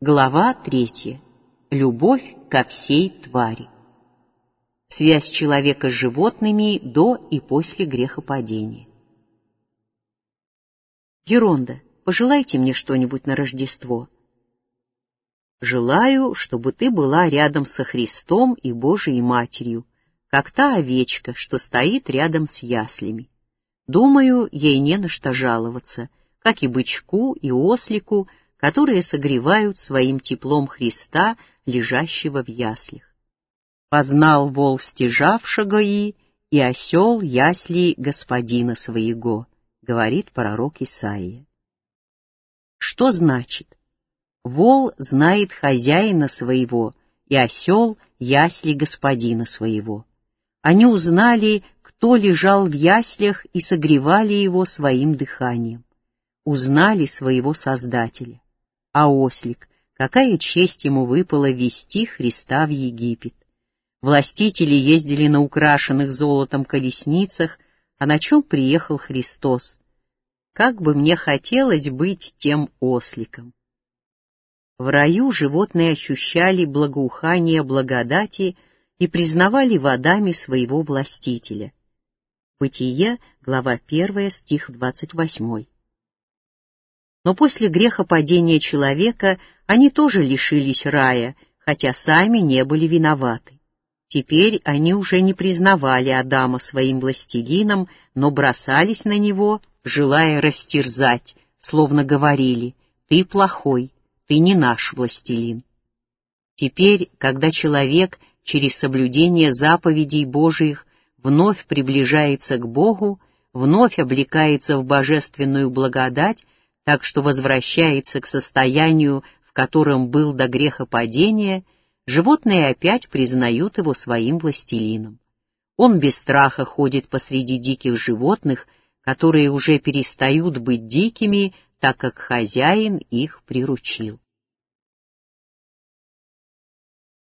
Глава 3. Любовь ко всей твари. Связь человека с животными до и после грехопадения. Геронда, пожелайте мне что-нибудь на Рождество. Желаю, чтобы ты была рядом со Христом и Божией Матерью, как та овечка, что стоит рядом с яслями. Думаю, ей не на что жаловаться, как и бычку и ослику, которые согревают своим теплом Христа, лежащего в яслях. Познал вол стяжавшего и осел ясли господина своего, говорит пророк Исаия. Что значит? Вол знает хозяина своего, и осел ясли господина своего. Они узнали, кто лежал в яслях, и согревали его своим дыханием. Узнали своего Создателя. А ослик, какая честь ему выпала вести Христа в Египет. Властители ездили на украшенных золотом колесницах, а на чем приехал Христос? Как бы мне хотелось быть тем осликом. В раю животные ощущали благоухание благодати и признавали водами своего властителя. Бытие, глава 1, стих 28. Но после грехопадения человека они тоже лишились рая, хотя сами не были виноваты. Теперь они уже не признавали Адама своим властелином, но бросались на него, желая растерзать, словно говорили: «Ты плохой, ты не наш властелин». Теперь, когда человек через соблюдение заповедей Божиих вновь приближается к Богу, вновь облекается в божественную благодать, так что возвращается к состоянию, в котором был до грехопадения, животные опять признают его своим властелином. Он без страха ходит посреди диких животных, которые уже перестают быть дикими, так как хозяин их приручил.